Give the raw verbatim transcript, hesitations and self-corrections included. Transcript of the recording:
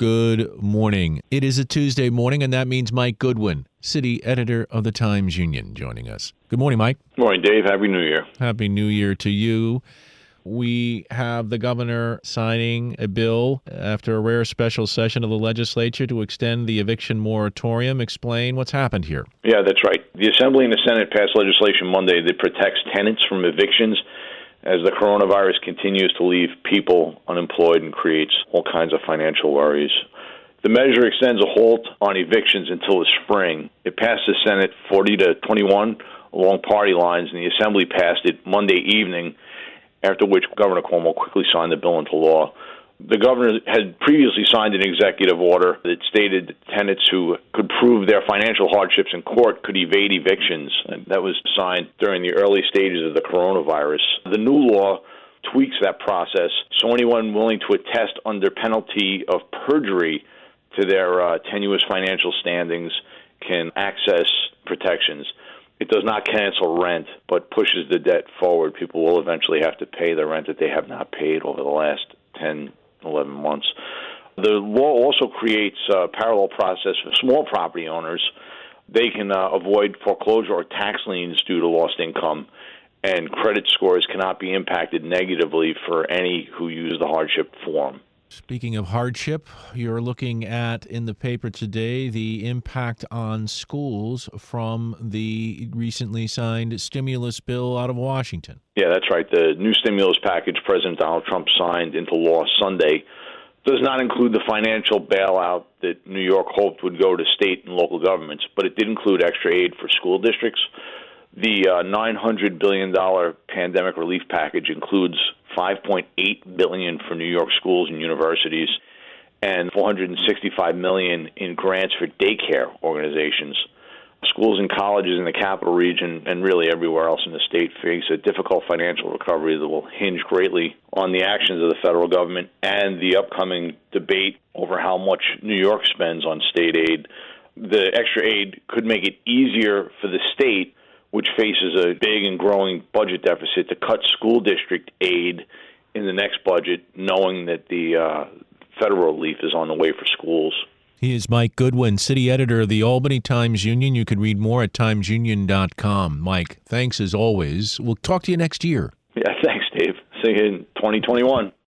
Good morning. It is a Tuesday morning, and that means Mike Goodwin, city editor of the Times-Union, joining us. Good morning, Mike. Good morning, Dave. Happy New Year. Happy New Year to you. We have the governor signing a bill after a rare special session of the legislature to extend the eviction moratorium. Explain what's happened here. Yeah, that's right. The Assembly and the Senate passed legislation Monday that protects tenants from evictions as the coronavirus continues to leave people unemployed and creates all kinds of financial worries. The measure extends a halt on evictions until the spring. It passed the Senate forty to twenty-one along party lines, and the Assembly passed it Monday evening, after which Governor Cuomo quickly signed the bill into law. The governor had previously signed an executive order that stated tenants who could prove their financial hardships in court could evade evictions. And that was signed during the early stages of the coronavirus. The new law tweaks that process, so anyone willing to attest under penalty of perjury to their uh, tenuous financial standings can access protections. It does not cancel rent, but pushes the debt forward. People will eventually have to pay the rent that they have not paid over the last ten, eleven months. The law also creates a parallel process for small property owners. They can uh, avoid foreclosure or tax liens due to lost income, and credit scores cannot be impacted negatively for any who use the hardship form. Speaking of hardship, you're looking at, in the paper today, the impact on schools from the recently signed stimulus bill out of Washington. Yeah, that's right. The new stimulus package President Donald Trump signed into law Sunday does not include the financial bailout that New York hoped would go to state and local governments, but it did include extra aid for school districts. The uh, nine hundred billion dollars pandemic relief package includes five point eight billion dollars for New York schools and universities and four hundred sixty-five million dollars in grants for daycare organizations. Schools and colleges in the capital region and really everywhere else in the state face a difficult financial recovery that will hinge greatly on the actions of the federal government and the upcoming debate over how much New York spends on state aid. The extra aid could make it easier for the state, which faces a big and growing budget deficit, to cut school district aid in the next budget, knowing that the uh, federal relief is on the way for schools. He is Mike Goodwin, city editor of the Albany Times-Union. You can read more at times union dot com. Mike, thanks as always. We'll talk to you next year. Yeah, thanks, Dave. See you in twenty twenty-one.